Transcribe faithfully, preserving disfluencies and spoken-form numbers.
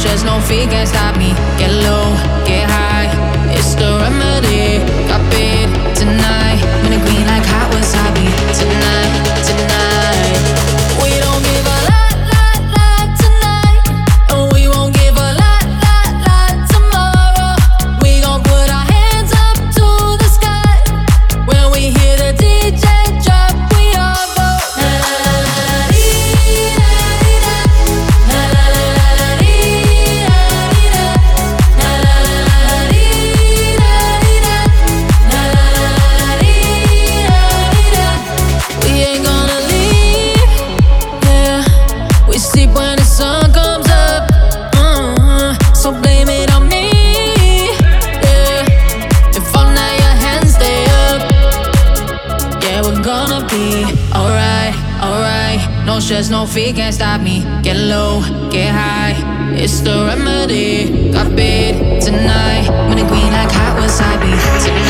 stress, no fear can stop me. Get low, get high, it's the remedy. Got paid tonight, when the green like hot wasabi. Tonight, tonight, we don't give a lot, lot, lot tonight, and we won't give a lot, lot, lot tomorrow. We gon' put our hands up to the sky when we hear the D J drop. We all go la la la la dee da dee da, la la la la la dee da dee da, la la la la la dee da dee da, la la la la la dee da dee da. We ain't gonna leave, yeah. We sleep when the sun comes up, uh-huh. So blame it on me, yeah. If all night your hands stay up, yeah, we're gonna be alright, alright. No stress, no fear can stop me. Get low, get high, it's the remedy. Got paid tonight, when the green like hot wasabi. Tonight.